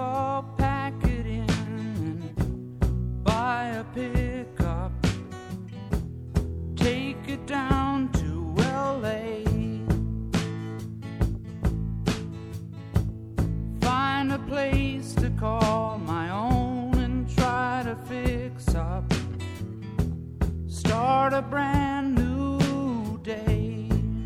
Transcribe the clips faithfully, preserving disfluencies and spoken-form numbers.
car, pack it in, and buy a pickup. Take it down to L A. Find a place to call my own and try to fix up. Start a brand new day.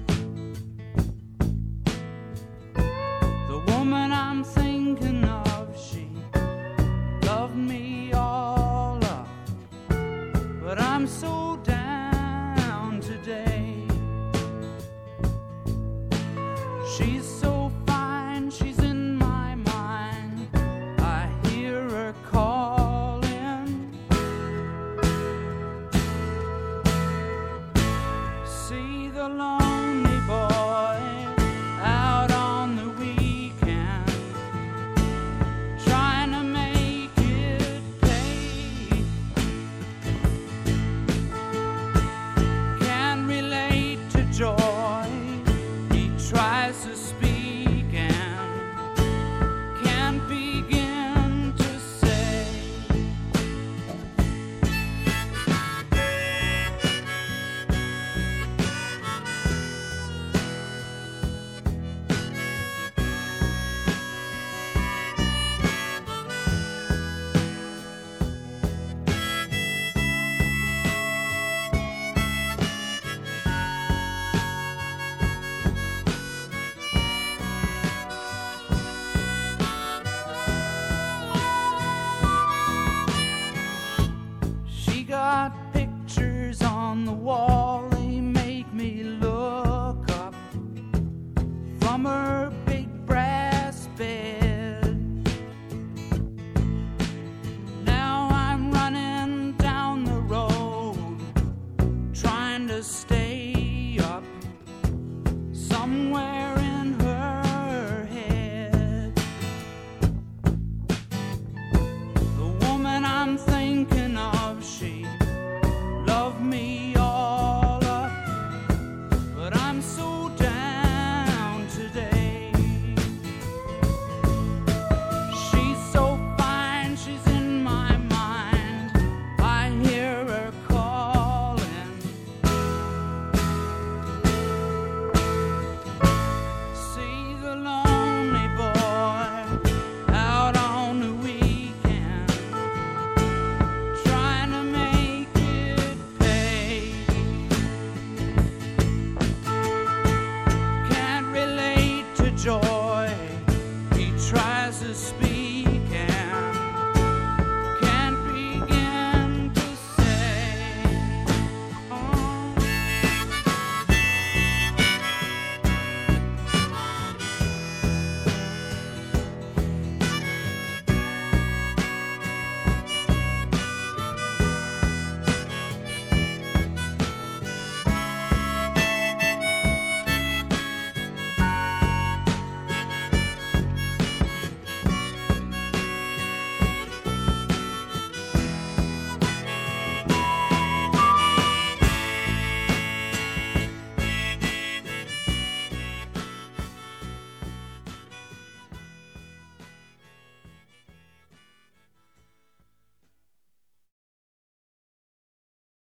The woman I'm thinking of, she loved me all up, but I'm so down today. She's so fine, she's in my mind. I hear her calling. See the lonely boy out on the weekend, trying to make it pay. Can't relate to joy, he tries to speak and can't begin to say. She got pictures on the wall, they make me look up from her big brass bed. Now I'm running down the road, trying to stay up somewhere in her head. The woman I'm thinking of, she